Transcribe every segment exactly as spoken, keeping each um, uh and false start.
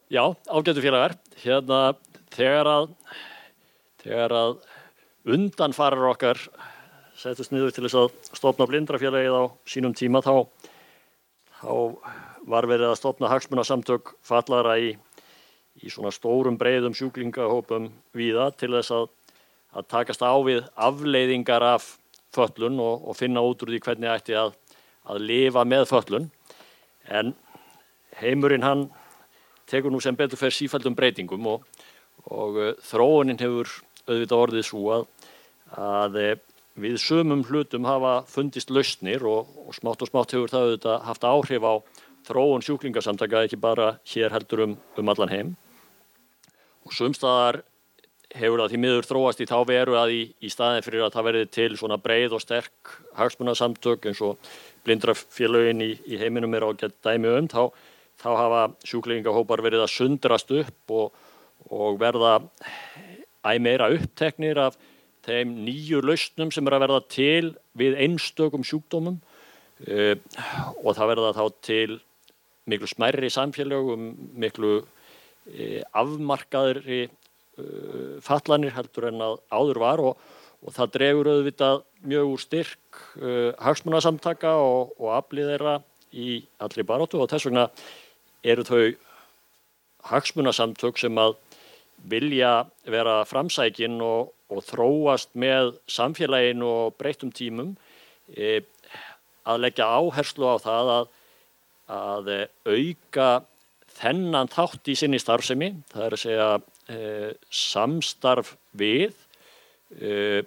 Já, ágætu félagar. Hérna, þegar að, þegar að undanfarar okkar settust niður til þess að stofna Blindrafélagið á sínum tíma, þá, þá var verið að stofna hagsmunasamtök fatlaðra í, í svona stórum breiðum sjúklingahópum víða til þess að, að takast á við afleiðingar af fötlun og, og finna út úr því hvernig ætti að, að lifa með fötlun. En heimurinn hann tekur nú sem betur fer sífelldum breytingum og, og uh, þróunin hefur auðvitað orðið svo að, að uh, við sumum hlutum hafa fundist lausnir og, og smátt og smátt hefur það auðvitað haft áhrif á þróun sjúklingasamtaka, ekki bara hér heldur um, um allan heim. Og sumstaðar hefur það því miður þróast í þá veru að í, í staðin fyrir að það verði til svona breið og sterk hagsmunasamtök eins og Blindrafélögin í, í heiminum er ágætt dæmi um, þá þá hafa sjúklingahópar verið að sundrast upp og, og verða æ meira uppteknir af þeim nýju lausnum sem er að verða til við einstökum sjúkdómum uh, og það verða þá til miklu smærri samfélögum, miklu uh, afmarkaðri uh, fatlanir heldur en að áður var og, og það dregur auðvitað mjög úr styrk uh, hagsmunasamtaka og, og aflið þeirra í allri baráttu og þess vegna eru þau hagsmunasamtök sem að vilja vera framsækin og, og þróast með samfélaginu og breyttum tímum e, að leggja áherslu á það að, að auka þennan þátt í sinni starfsemi, það er að segja e, samstarf við e,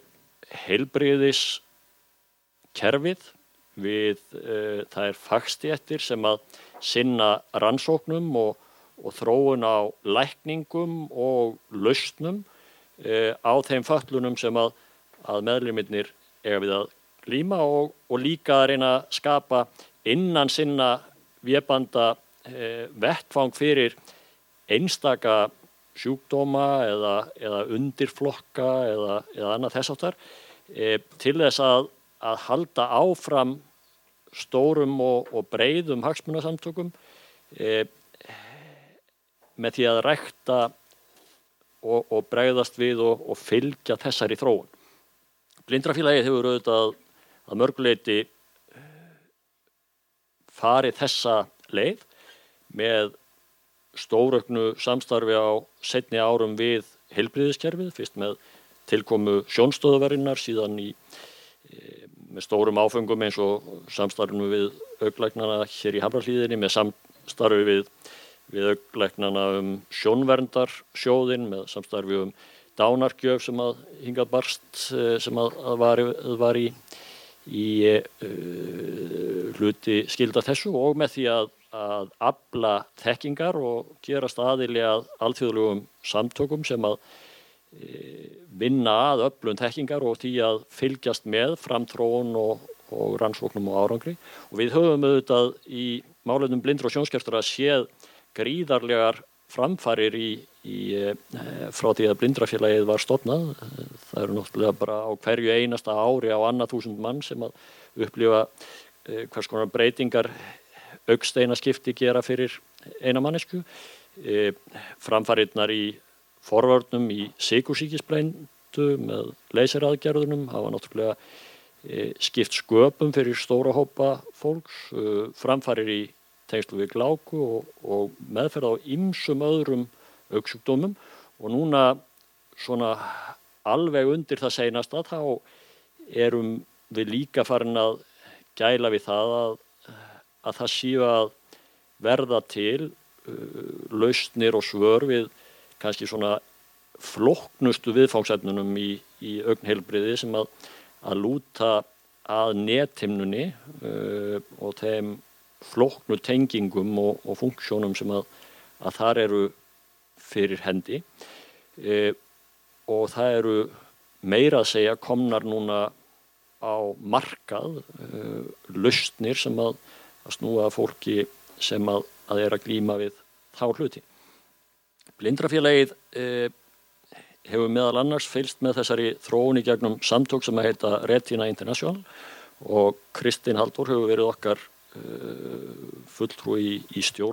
heilbrigðiskerfið, við e, það er fagstéttir sem að sinna rannsóknum og, og þróun á lækningum og lausnum e, á þeim fötlunum sem að, að meðlimirnir eiga við að glíma og, og líka að reyna að skapa innan sinna vébanda e, vettfang fyrir einstaka sjúkdóma eða, eða undirflokka eða, eða annað þess áttar e, til þess að, að halda áfram stórum og, og breiðum hagsmunasamtökum e, með því að rækta og, og bregðast við og, og fylgja þessari þróun. Blindrafélagið hefur auðvitað að mörguleyti farið þessa leið með stórauknu samstarfi á seinni árum við heilbrigðiskerfið, fyrst með tilkomu sjónstöðvarinnar, síðan í e, með stórum áföngum eins og samstarfinu við augnlæknana hér í Hamrahlíðinni, með samstarfi við, við augnlæknana um sjónverndarsjóðinn, með samstarfi um dánargjöf sem að hingað barst, sem að, að var, að var í, í uh, hluti skilda þessu og með því að, að afla þekkingar og gerast aðili að alþjóðlegum samtökum sem að vinna að öflun þekkingar og því að fylgjast með framþróun og, og rannsóknum og árangri og við höfum auðvitað í málefnum blindra og sjónskertra séð gríðarlegar framfarir í, í, frá því að Blindrafélagið var stofnað. Það eru náttúrulega bara á hverju einasta ári á annað þúsund mann sem að upplifa hvers konar breytingar augnsteinaskipti gera fyrir eina mannesku. Framfarirnar í forvörnum í sykursýkisblindu með leyseraðgerðunum hafa náttúrulega e, skipt sköpum fyrir stóra hópa fólks, e, framfarir í tengslu við gláku og, og meðferð á ýmsum öðrum augnsjúkdómum og núna svona alveg undir það seinasta þá erum við líka farin að gæla við það að, að það séu að verða til uh, lausnir og svör við kannski svona flóknustu viðfangsefnunum í, í augnheilbrigði sem að, að lúta að nethimnunni uh, og þeim flóknu tengingum og, og funksjónum sem að, að þar eru fyrir hendi uh, og það eru meira að segja komnar núna á markað uh, lausnir sem að, að snúa fólki sem að, að er að glíma við þá hluti. Blindrafélagið eh, hefur meðal annars fylgst með þessari þróun í gegnum samtök sem að heita Retina International og Kristinn Halldór hefur verið okkar uh, fulltrúi í, í stjórn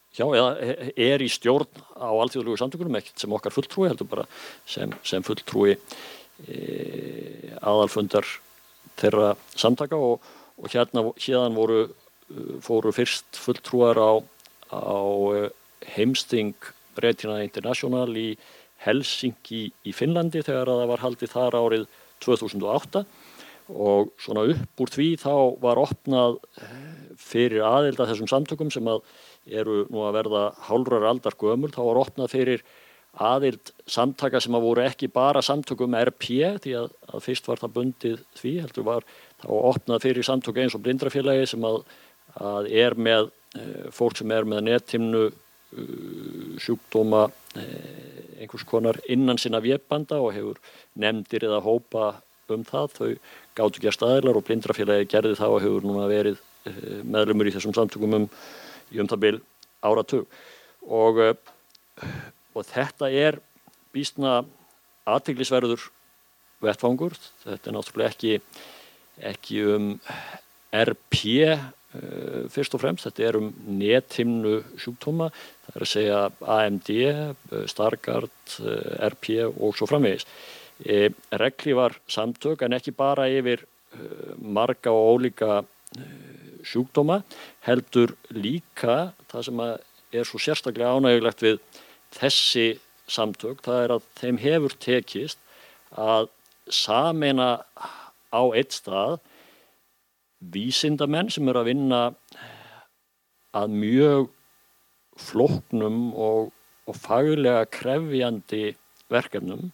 já, eða er í stjórn á alþjóðlegu samtökunum, ekkert sem okkar fulltrúi, heldur bara sem, sem fulltrúi e, aðalfundar þeirra samtaka og, og hérna hérðan voru, fóru fyrst fulltrúar á, á heimsþing Retina International í Helsinki í Finnlandi þegar það var haldið þar árið tvö þúsund og átta og svona upp úr því þá var opnað fyrir aðild að þessum samtökum sem að eru nú að verða hálfrar aldar gömul, þá var opnað fyrir aðild samtaka sem að voru ekki bara samtökum R P því að, að fyrst var það bundið því, heldur var þá opnað fyrir samtök eins og Blindrafélagi sem að, að er með e, fólk sem er með nethimnu e, sjúkdóma e, einhvers konar innan sinna vébanda og hefur nefndir eða hópa um það, þau gátu gerst aðilar og Blindrafélagi gerði það og hefur núna verið e, meðlumur í þessum samtökum um í um það bil áratug og, og þetta er býsna athyglisverður vettvangur. Þetta er náttúrulega ekki, ekki um R P uh, fyrst og fremst, þetta er um nethimnu sjúkdóma, það er að segja A M D, Stargardt, R P og svo framvegis. E, Regli var samtök en ekki bara yfir uh, marga og ólíka uh, sjúkdóma, heldur líka það sem er svo sérstaklega ánægjulegt við þessi samtök, það er að þeim hefur tekist að sameina á einn stað vísindamenn sem eru að vinna að mjög flóknum og, og faglega krefjandi verkefnum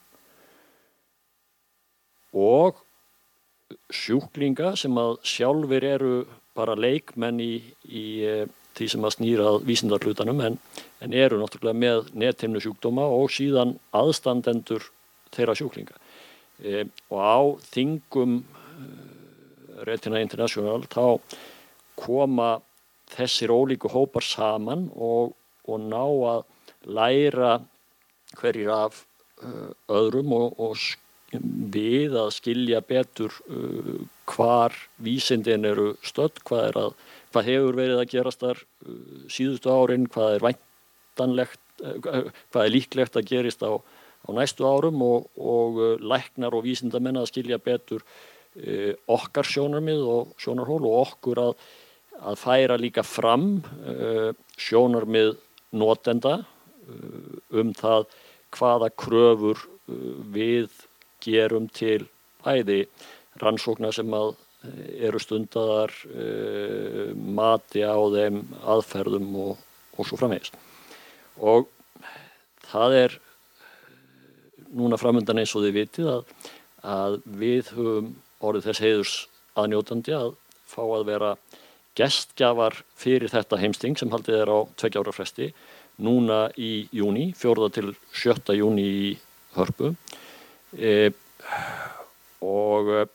og sjúklinga sem að sjálfur eru bara leikmenn í, í því sem að snýra vísindarhlutanum en, en eru náttúrulega með nethimnu sjúkdóma og síðan aðstandendur þeirra sjúklinga. E, og á þingum Retina International þá koma þessir ólíku hópar saman og, og ná að læra hverjir af uh, öðrum og, og við að skilja betur uh, hvar vísindin eru stödd, hvað, er að, hvað hefur verið að gerast þar uh, síðustu árin, hvað er væntanlegt, uh, hvað er líklegt að gerist á, á næstu árum og, og uh, læknar og vísindamenn að skilja betur uh, okkar sjónarmið og sjónarhól og okkur að, að færa líka fram uh, sjónarmið notenda uh, um það hvaða kröfur uh, við gerum til bæði rannsókna sem að eru stundaðar uh, mati á þeim aðferðum og, og svo framvegis. Og það er núna framundan eins og þið vitið að, að við höfum orðið þess heiðurs aðnjótandi að fá að vera gestgjafar fyrir þetta heimsþing sem haldið er á tveggja ára fresti núna í júní, fjórða til sjötta júní í Hörpu. E, og e,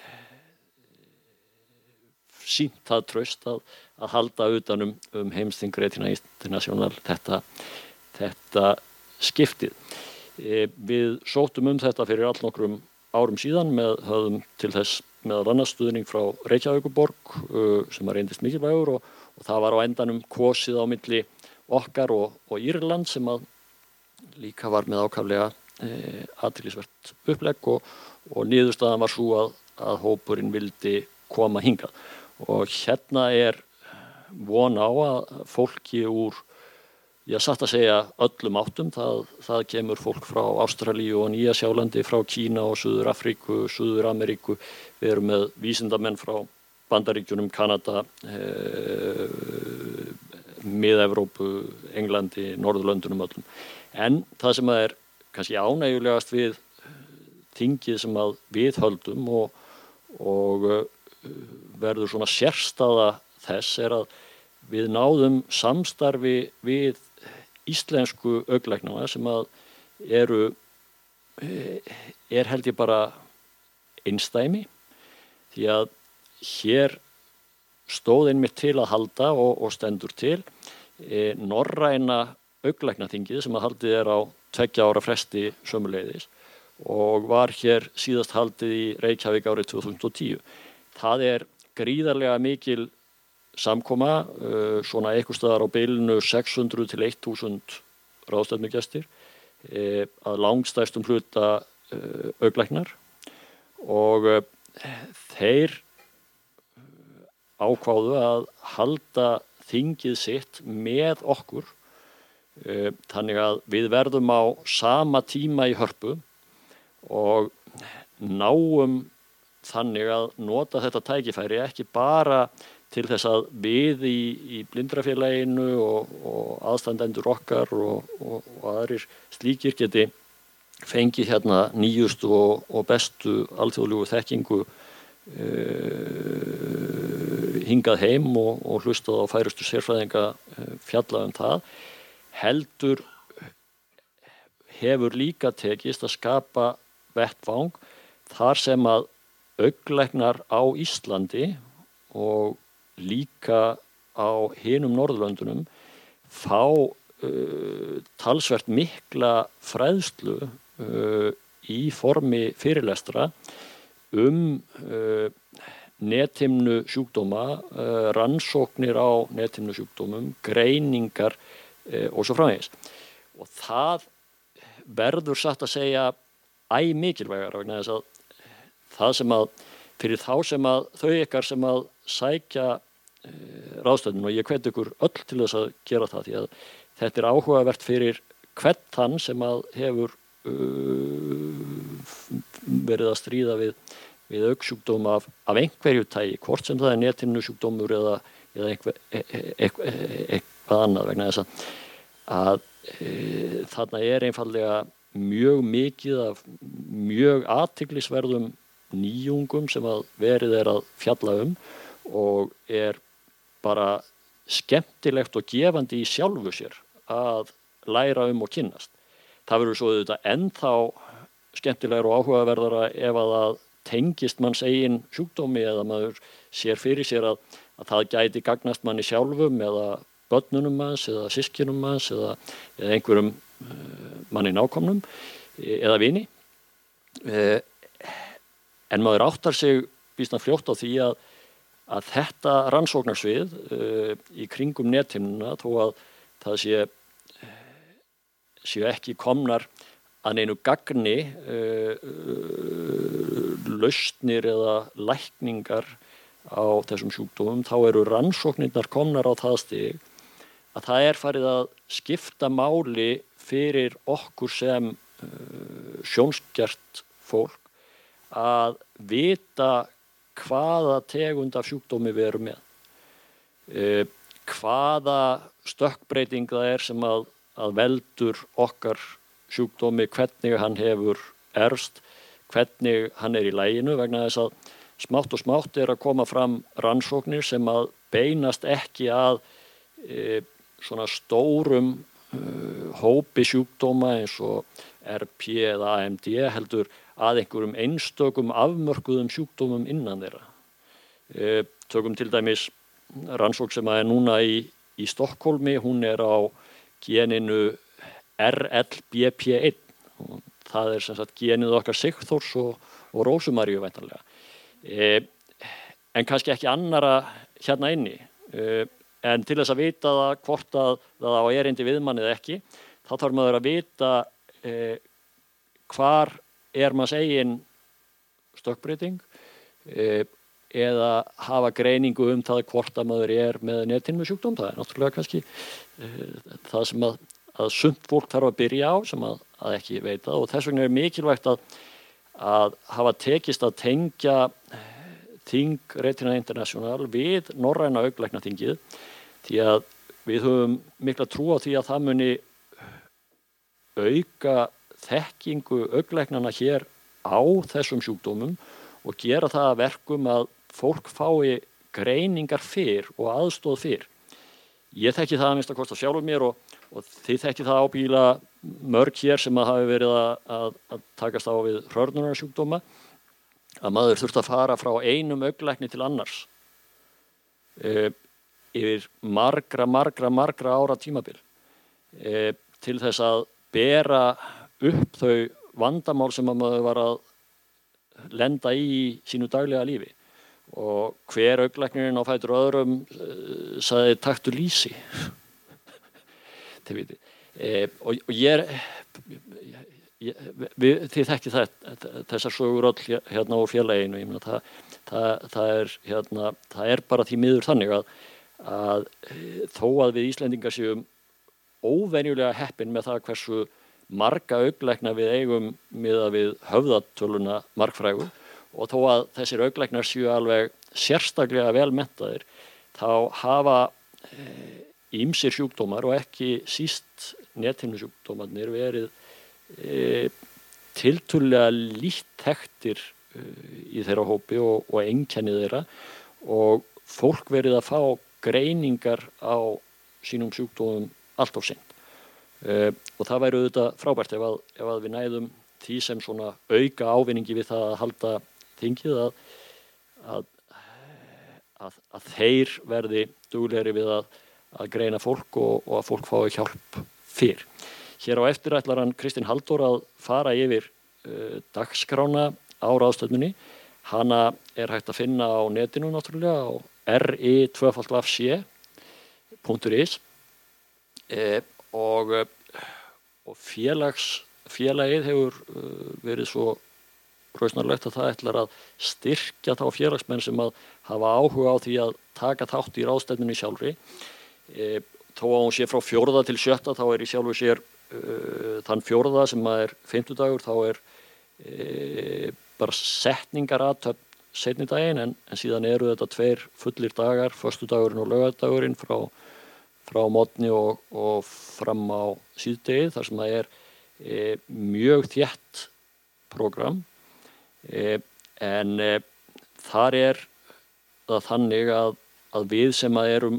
sýnt það traust að, að halda utan um, um heimsþing Retina International þetta, þetta skiptið. E, við sóttum um þetta fyrir allnokkrum árum síðan með höfðum til þess meðal annars stuðning frá Reykjavíkurborg uh, sem að reyndist mikilvægur og, og það var á endanum kosið á milli okkar og, og Írland sem að líka var með ákaflega e, athyglisvert upplegg og, og niðurstaðan var svo að, að hópurinn vildi koma hingað og hérna er von á að fólki úr, ég satt að segja öllum áttum, það, það kemur fólk frá Ástralíu og Nýja-Sjálandi, frá Kína og Suður-Afríku, Suður-Ameríku, við erum með vísindamenn frá Bandaríkjunum, Kanada, e, Mið-Evrópu, Englandi, Norðurlöndunum öllum. En það sem er kannski ánægjulegast við þingið sem að við höldum og, og verður svona sérstaða þess er að við náðum samstarfi við íslensku augnlæknana sem að eru, er held ég bara einstæmi því að hér stóð einmitt til að halda og, og stendur til e, norræna augnlæknaþingið sem að haldið er á tveggja ára fresti sömuleiðis og var hér síðast haldið í Reykjavík árið tvö þúsund og tíu. Það er gríðarlega mikil samkoma, uh, svona einhvers staðar á bilinu sex hundruð til þúsund ráðstefnugestir, uh, að langstærstum hluta uh, augnlæknar og uh, þeir ákváðu að halda þingið sitt með okkur, uh, þannig að við verðum á sama tíma í Hörpu og náum þannig að nota þetta tækifæri ekki bara til þess að við í, í Blindrafélaginu og, og aðstandendur okkar og, og, og aðrir slíkir geti fengið hérna nýjustu og, og bestu alþjóðlegu þekkingu uh, hingað heim og, og hlustað á færustu sérfræðinga uh, fjalla um það, heldur hefur líka tekist að skapa vettvang þar sem að augnlæknar á Íslandi og líka á hinum Norðurlöndunum fá uh, talsvert mikla fræðslu uh, í formi fyrirlestra um uh, nethimnu sjúkdóma, uh, rannsóknir á nethimnu sjúkdómum, greiningar uh, og svo framvegis. Og það verður satt að segja æ mikilvægar vegna þess að það sem að fyrir þá sem að þau ykkar sem að sækja e, ráðstefnuna, og ég hvet ykkur öll til þess að gera það því að þetta er áhugavert fyrir hvern þann sem að hefur uh, verið að stríða við, við augsjúkdóm af, af einhverju tægi, hvort sem það er nethimnusjúkdómur eða, eða einhver, e, e, e, e, eitthvað annað vegna þess að, að e, þarna er einfallega mjög mikið af mjög athyglisverðum nýjungum sem að verið er að fjalla um og er bara skemmtilegt og gefandi í sjálfu sér að læra um og kynnast. Það verður svo auðvitað ennþá skemmtilegur og áhugaverðara ef að það tengist manns eigin sjúkdómi eða maður sér fyrir sér að, að það gæti gagnast manni sjálfum eða börnunum manns eða systkinum manns eða, eða einhverjum manni nákomnum eða vini. En maður áttar sig býsna fljótt á því að, að þetta rannsóknarsvið í kringum nethimnuna, þó að það sé, sé ekki komnar að neinu gagni lausnir eða lækningar á þessum sjúkdómum, þá eru rannsóknirnar komnar á það stig að það er farið að skipta máli fyrir okkur sem uh, sjónskert fólk að vita hvaða tegund af sjúkdómi við erum með. Uh, hvaða stökkbreyting það er sem að, að veldur okkar sjúkdómi, hvernig hann hefur erfst, hvernig hann er í laginu, vegna þess að smátt og smátt er að koma fram rannsóknir sem að beinast ekki að uh, svona stórum hópi sjúkdóma eins og R P eða A M D heldur að einhverjum einstökum afmörkuðum sjúkdómum innan þeirra. E, tökum til dæmis rannsókn sem er núna í, í Stokkólmi, hún er á geninu R L B P einn og það er sem sagt genið okkar Sigþórs og, og Rósumaríu væntanlega. E, en kannski ekki annara hérna inni. E, En til þess að vita það hvort að það á erindi við mann eða ekki, þá þarf maður að vita eh, hvar er manns eigin stökkbreyting eh, eða hafa greiningu um það hvort að maður er með nethimnusjúkdóm. Það er náttúrulega kannski eh, það sem að, að sumt fólk þarf að byrja á sem að, að ekki veita og þess vegna er mikilvægt að, að hafa tekist að tengja þing Retina International við norræna augnlæknaþingið því að við höfum mikla trú á því að það muni auka þekkingu augnlæknanna hér á þessum sjúkdómum og gera það að verkum að fólk fái greiningar fyrr og aðstoð fyrr. Ég þekki það að minnsta kosta sjálfur mér og, og þið þekki það ábyggilega mörg hér sem að hafi verið að, að, að takast á við hrörnunarsjúkdóma að maður þurft að fara frá einum augnlækni til annars e, yfir margra, margra, margra ára tímabil e, til þess að bera upp þau vandamál sem að maður var að lenda í sínu daglega lífi og hver augnlæknirinn á fætur öðrum uh, sagði taktu lýsi. Þið viti. E, og, og ég er, ég, við, þið þekkið þessar sögur öll hérna á félaginu, ég meina það, það, það, er, hérna, það er bara því miður þannig að, að þó að við Íslendingar séum óvenjulega heppin með það hversu marga augnlækna við eigum miðað við höfðatöluna margfrægu og þó að þessir augnlæknar séu alveg sérstaklega vel menntaðir þá hafa ýmsir sjúkdómar og ekki síst nethimnusjúkdómarnir verið e, tiltölulega lítt þekktir e, í þeirra hópi og, og einkenni þeirra og fólk verið að fá greiningar á sínum sjúkdómum allt of seint. E, og það væri auðvitað frábært ef að, ef að við næðum því sem svona auka ávinningi við það að halda þingið að, að, að, að þeir verði duglegri við að að greina fólk og, og að fólk fái hjálp fyrr. Hér á eftir ætlar hann Kristinn Halldór að fara yfir uh, dagskrána á ráðstefnunni. Hana er hægt að finna á netinu náttúrulega á r i tvö f c punktur is e, og, og félags, félagið hefur uh, verið svo hrausnarlegt að það ætlar að styrkja þá félagsmenn sem að hafa áhuga á því að taka þátt í ráðstefnunni sjálfri. E, þó að hún sé frá fjórða til sjötta þá er í sjálfu sér uh, þann fjórða sem er fimmtudagur þá er e, bara setningarathöfn seinni daginn en, en síðan eru þetta tveir fullir dagar, föstudagurinn og laugardagurinn frá, frá morgni og, og fram á síðdegi þar sem það er e, mjög þétt prógram e, en e, þar er það þannig að, að við sem að erum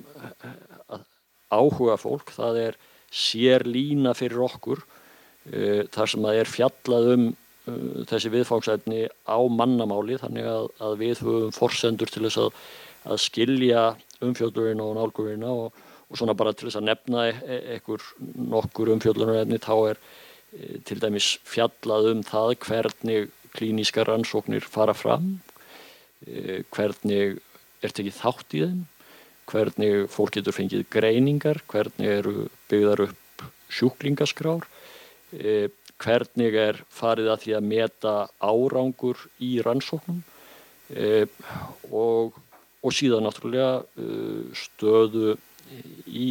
áhuga fólk, það er sér lína fyrir okkur uh, þar sem að er fjallað um uh, þessi viðfangsefni á mannamáli þannig að, að við höfum forsendur til þess að, að skilja umfjöllurinn og nálgurina og, og svona bara til þess að nefna e ekkur nokkur umfjöllunarefni þá er e, til dæmis fjallað um það hvernig klínískar rannsóknir fara fram, e, hvernig er tekið þátt í þeim, hvernig fólk getur fengið greiningar, hvernig eru byggðar upp sjúklingaskrár, eh, hvernig er farið að því að meta árangur í rannsóknum eh, og, og síðan náttúrulega eh, stöðu í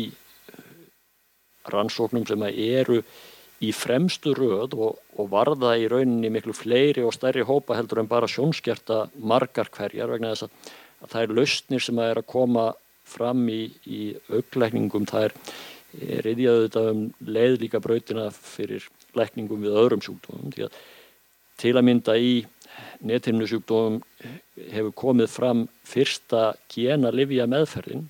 rannsóknum sem eru í fremstu röð og, og varða í rauninni miklu fleiri og stærri hópa heldur en bara sjónskerta margar hverjar vegna þess að, að það er lausnir sem að er að koma fram í, í augnlækningum það er riðjaðu þetta um leið líka brautina fyrir lækningum við öðrum sjúkdómum því að til að mynda í nethimnusjúkdómum hefur komið fram fyrsta genalyfja meðferðin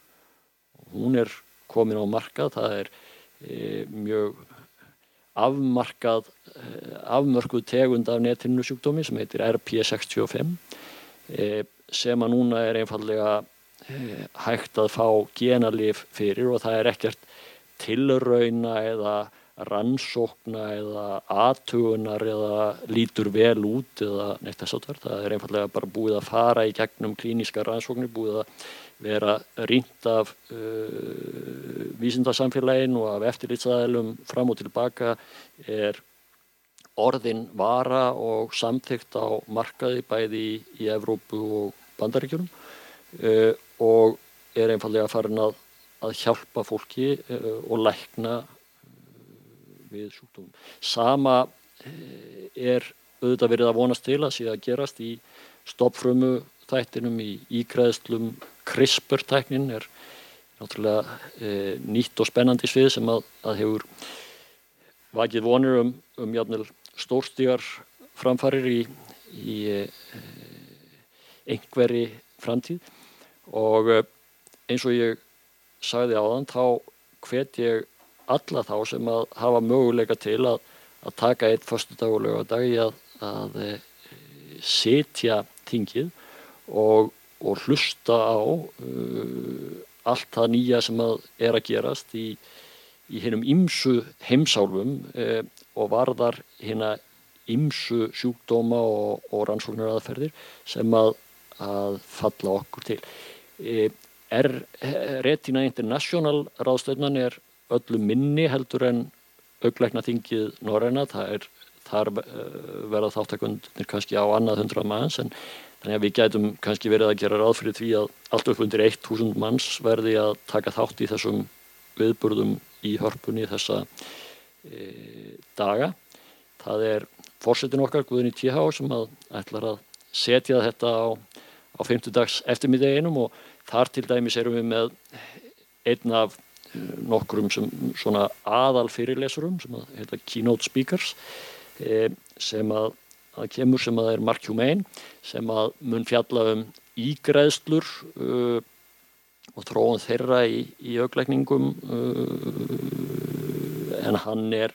hún er komin á markað það er e, mjög afmarkað e, afmörkuð tegund af nethimnusjúkdómi sem heitir R P sextíu og fimm e, sem að núna er einfallega hægt að fá genalyf fyrir og það er ekkert tilrauna eða rannsókna eða athugunar eða lítur vel út eða neitt þess áttar. Það er einfallega bara búið að fara í gegnum klínískar rannsóknir, búið að vera rýnt af uh, vísindasamfélagin og af eftirlitsaðilum fram og tilbaka er orðin vara og samþykkt á markaði bæði í, í Evrópu og Bandaríkjunum uh, og er einfallega farin að, að hjálpa fólki uh, og lækna við sjúkdómum. Sama uh, er auðvitað verið að vonast til að sé að gerast í stofnfrumu þættinum í ígræðslum. CRISPR-tæknin er náttúrulega uh, nýtt og spennandi svið sem að, að hefur vakið vonir um, um jafnvel stórstígar framfarir í, í uh, einhverri framtíð. Og eins og ég sagði áðan þá hvet ég alla þá sem að hafa möguleika til að, að taka einn föstudag og laugardag í að, að e, sitja þingið og, og hlusta á uh, allt það nýja sem að er að gerast í, í hinum ýmsu heimsálfum e, og varðar hina ýmsu sjúkdóma og, og rannsóknaraðferðir sem að að falla okkur til. Er Retina International ráðstefnan er öllu minni heldur en augnlæknaþingið norræna. Það er þar verða þátttakendur kannski á annað hundrað manns, en þannig að við gætum kannski verið að gera ráð fyrir því að allt upp undir eitt þúsund manns verði að taka þátt í þessum viðburðum í Hörpunni þessa e, daga. Það er forsetinn okkar, Guðni T H, sem að ætlar að setja þetta á, á fimmtudags eftirmiddeginum, og þar til dæmis erum við með einn af nokkrum sem svona aðal fyrirlesurum sem að heita keynote speakers, e, sem að, að kemur sem að er Mark Humane, sem að mun fjalla um ígræðslur uh, og þróun þeirra í, í augnlækningum, uh, en hann er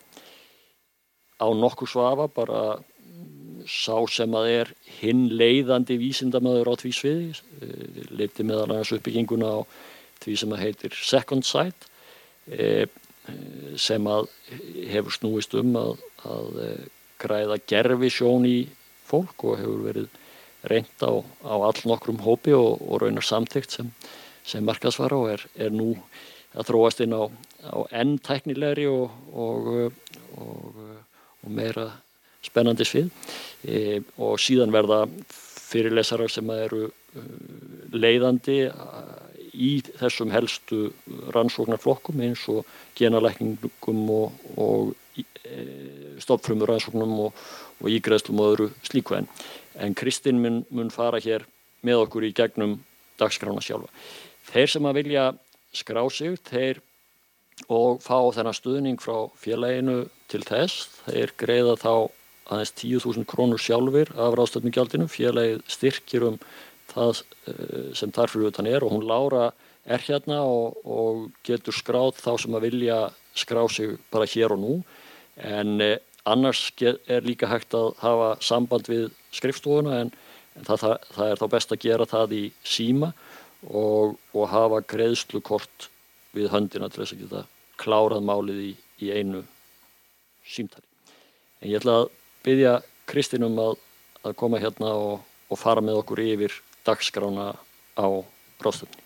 á nokkuð svafa bara sá sem að er hinn leiðandi vísindamaður á því sviði, uh, leiddi meðal annars uppbygginguna á því sem að heitir Second Sight, uh, sem að hefur snúist um að, að græða gervisjón í fólk og hefur verið reynt á, á all nokkrum hópi og, og raunar samþykkt sem, sem markaðsvara, og er, er nú að þróast inn á, á enn tæknilegri og, og, og, og meira spennandi svið. E, og síðan verða fyrirlesarar sem eru leiðandi í þessum helstu rannsóknarflokkum eins og genalækningum og, og e, stofnfrumur rannsóknum og, og ígræðslum og öðru slíku. En, en Kristinn mun, mun fara hér með okkur í gegnum dagskrána sjálfa. Þeir sem að vilja skrá sig, þeir og fá þennan stuðning frá félaginu til þess, þeir greiða þá aðeins tíu þúsund krónur sjálfir af ráðstefnugjaldinu. Félagið styrkir um það sem þar fyrir utan er, og hún Lára er hérna og, og getur skráð þá sem að vilja skrá sig bara hér og nú, en eh, annars get, er líka hægt að hafa samband við skrifstofuna, en, en það, það, það er þá best að gera það í síma og, og hafa greiðslukort við höndina til þess að geta klárað málið í, í einu símtali. En ég ætla að biðja Kristinn um að, að koma hérna og, og fara með okkur yfir dagskrána á ráðstefnunni.